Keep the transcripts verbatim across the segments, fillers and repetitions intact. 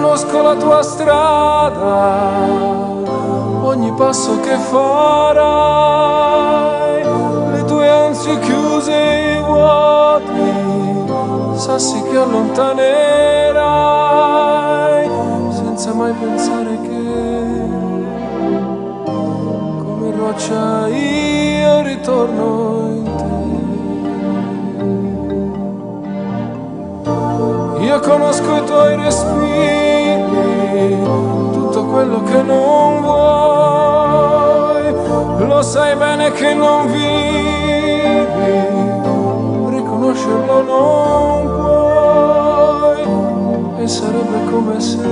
conosco la tua strada, ogni passo che farai, le tue ansie chiuse e vuoti, sassi che allontanerai, senza mai pensare che come roccia io ritorno in te. Io conosco i tuoi respiri, tutto quello che non vuoi, lo sai bene che non vivi, riconoscerlo non puoi, e sarebbe come se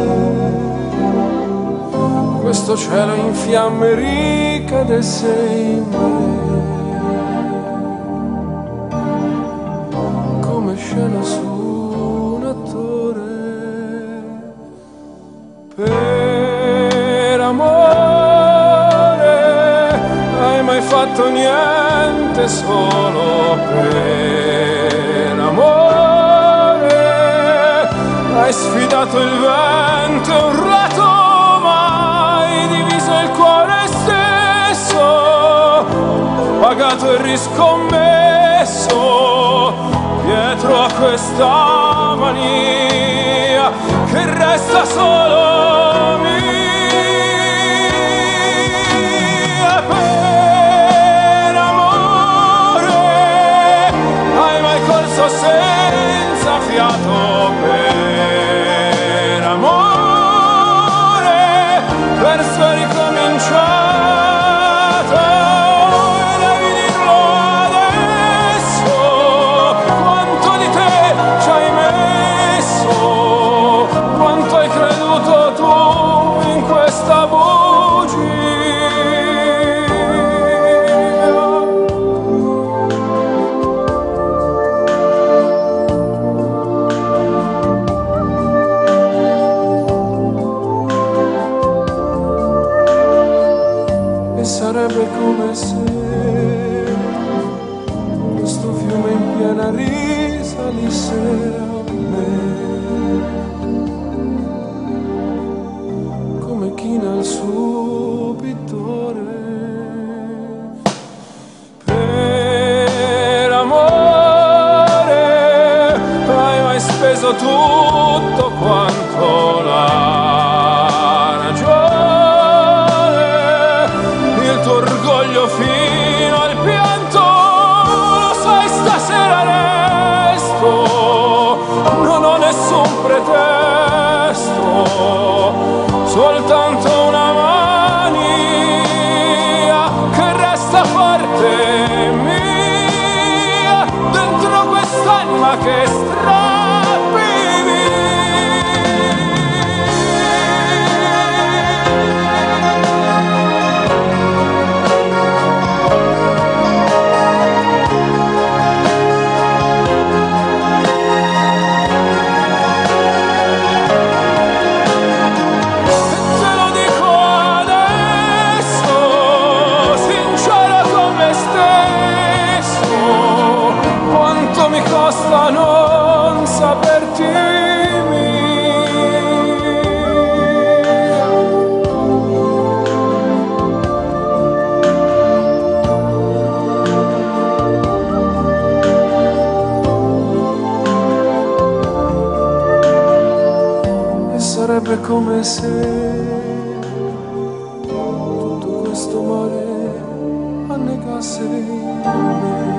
questo cielo in fiamme ricadesse in me, come scena su un attore. Per amore hai mai fatto niente solo per amore? Hai sfidato il vento e urlato, mai diviso il cuore stesso, pagato e riscommesso dietro a questa mania che resta solo mia. Per amore hai mai corso senza fiato? Per amore verso è ricominciato e devi dirlo adesso, quanto di te ci hai messo, quanto hai creduto tu in questa bugia. E sarebbe come se questo fiume in piena risalisse a me, come china il suo pittore. Per amore hai mai speso tutto quanto la ragione, il tuo orgoglio fino al pianto, lo sai stasera resto, non ho nessun pretesto, soltanto una mania che resta forte mia, dentro quest'anima che strappi costa non saperti mia. E sarebbe come se tutto questo mare annegasse in me.